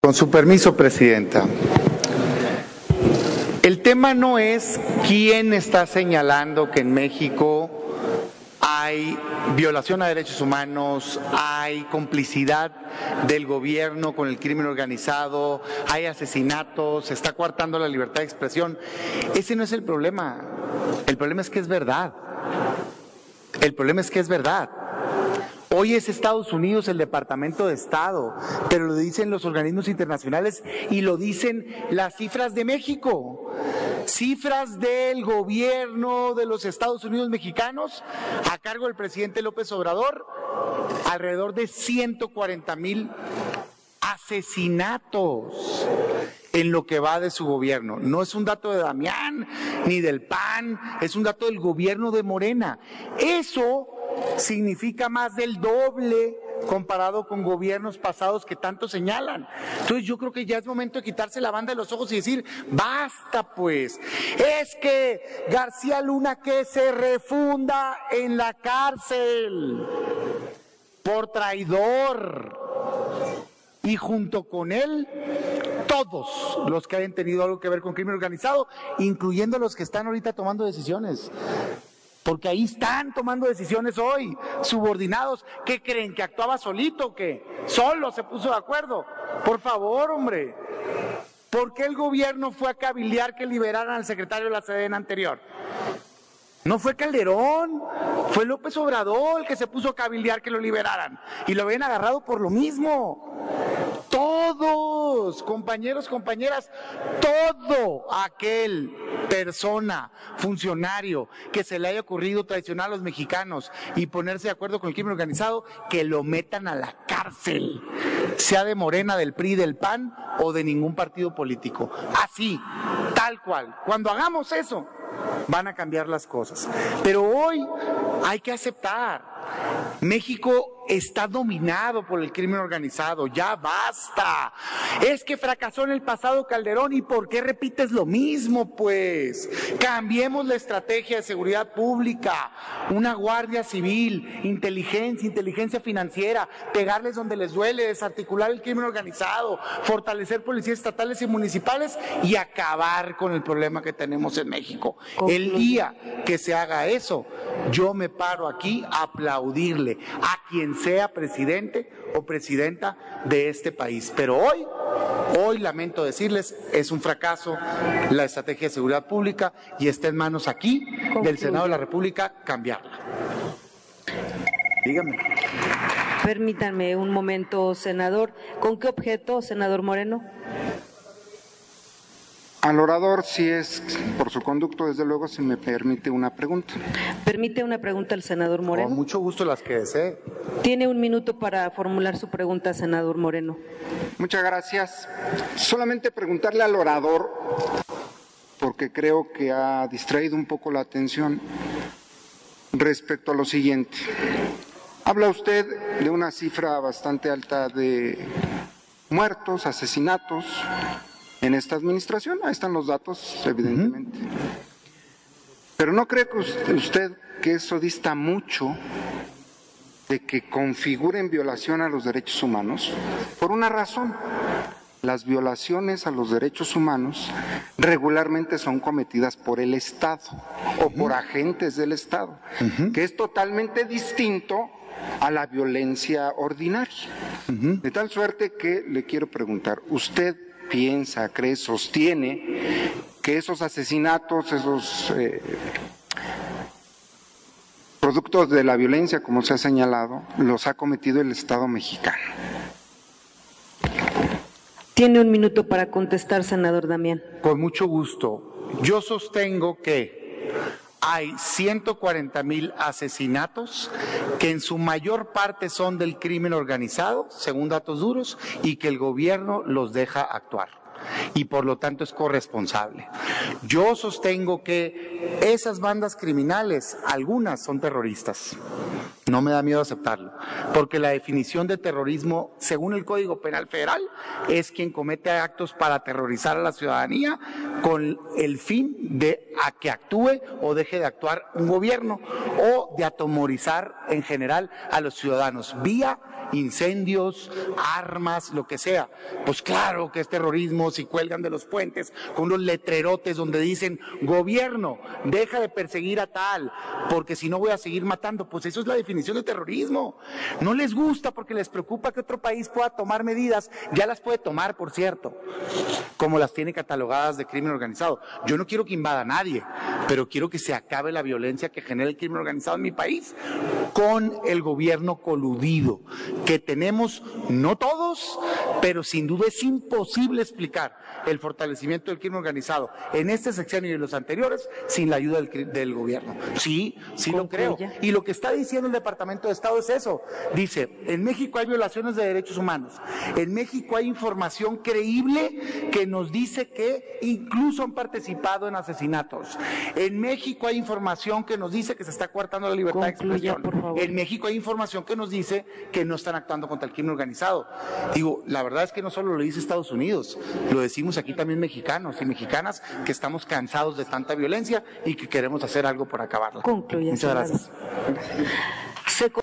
Con su permiso, Presidenta. El tema no es quién está señalando que en México hay violación a derechos humanos, hay complicidad del gobierno con el crimen organizado, hay asesinatos, se está coartando la libertad de expresión. Ese no es el problema. El problema es que es verdad. El problema es que es verdad. Hoy es Estados Unidos el Departamento de Estado, pero lo dicen los organismos internacionales y lo dicen las cifras de México. Cifras del gobierno de los Estados Unidos mexicanos, a cargo del presidente López Obrador, alrededor de 140,000 asesinatos en lo que va de su gobierno. No es un dato de Damián ni del PAN, es un dato del gobierno de Morena. Eso significa más del doble comparado con gobiernos pasados que tanto señalan. Entonces yo creo que ya es momento de quitarse la banda de los ojos y decir, basta pues, es que García Luna que se refunda en la cárcel por traidor y junto con él todos los que hayan tenido algo que ver con crimen organizado, incluyendo los que están ahorita tomando decisiones. Porque ahí están tomando decisiones hoy, subordinados. ¿Qué creen? ¿Que actuaba solito o qué? Solo se puso de acuerdo. Por favor, hombre. ¿Por qué el gobierno fue a cabildear que liberaran al secretario de la Sedena anterior? No fue Calderón, fue López Obrador el que se puso a cabildear que lo liberaran. Y lo habían agarrado por lo mismo. Todos, compañeros, compañeras, todo aquel persona, funcionario que se le haya ocurrido traicionar a los mexicanos y ponerse de acuerdo con el crimen organizado, que lo metan a la cárcel, sea de Morena, del PRI, del PAN o de ningún partido político. Así, tal cual. Cuando hagamos eso, van a cambiar las cosas. Pero hoy hay que aceptar, México está dominado por el crimen organizado, ya basta. Es que fracasó en el pasado Calderón, ¿y por qué repites lo mismo? Pues cambiemos la estrategia de seguridad pública, una guardia civil, inteligencia financiera, pegarles donde les duele, desarticular el crimen organizado, fortalecer policías estatales y municipales y acabar con el problema que tenemos en México. El día que se haga eso, yo me paro aquí a aplaudirle a quien sea presidente o presidenta de este país. Pero hoy lamento decirles, es un fracaso la estrategia de seguridad pública y está en manos aquí del Senado de la República cambiarla. Dígame. Permítanme un momento, senador. ¿Con qué objeto, senador Moreno? Al orador, si es por su conducto, desde luego, si me permite una pregunta. ¿Permite una pregunta al senador Moreno? Con mucho gusto, las que desee. Tiene un minuto para formular su pregunta, senador Moreno. Muchas gracias. Solamente preguntarle al orador, porque creo que ha distraído un poco la atención, respecto a lo siguiente. Habla usted de una cifra bastante alta de muertos, asesinatos en esta administración. Ahí están los datos, evidentemente. Pero ¿no cree que usted que eso dista mucho de que configuren violación a los derechos humanos? Por una razón. Las violaciones a los derechos humanos regularmente son cometidas por el Estado o por agentes del Estado, que es totalmente distinto a la violencia ordinaria. De tal suerte que le quiero preguntar, ¿usted piensa, cree, sostiene que esos asesinatos, esos productos de la violencia, como se ha señalado, los ha cometido el Estado mexicano? Tiene un minuto para contestar, senador Damián. Con mucho gusto. Yo sostengo que hay 140,000 asesinatos que en su mayor parte son del crimen organizado, según datos duros, y que el gobierno los deja actuar y por lo tanto es corresponsable. Yo sostengo que esas bandas criminales, algunas son terroristas. No me da miedo aceptarlo, porque la definición de terrorismo, según el Código Penal Federal, es quien comete actos para aterrorizar a la ciudadanía con el fin de que actúe o deje de actuar un gobierno o de atemorizar en general a los ciudadanos vía incendios, armas, lo que sea. Pues claro que es terrorismo si cuelgan de los puentes con unos letrerotes donde dicen, gobierno, deja de perseguir a tal, porque si no voy a seguir matando. Pues eso es la definición de terrorismo. No les gusta porque les preocupa que otro país pueda tomar medidas, ya las puede tomar, por cierto, como las tiene catalogadas de crimen organizado. Yo no quiero que invada a nadie, pero quiero que se acabe la violencia que genera el crimen organizado en mi país, con el gobierno coludido, que tenemos, no todos, pero sin duda es imposible explicar el fortalecimiento del crimen organizado en este sexenio y en los anteriores sin la ayuda del gobierno. Sí lo creo. Y lo que está diciendo el Departamento de Estado es eso. Dice, en México hay violaciones de derechos humanos. En México hay información creíble que nos dice que incluso han participado en asesinatos. En México hay información que nos dice que se está coartando la libertad de expresión. En México hay información que nos dice que no están actuando contra el crimen organizado. Digo, la verdad es que no solo lo dice Estados Unidos, lo decimos aquí también mexicanos y mexicanas que estamos cansados de tanta violencia y que queremos hacer algo por acabarla. Concluye. Muchas gracias.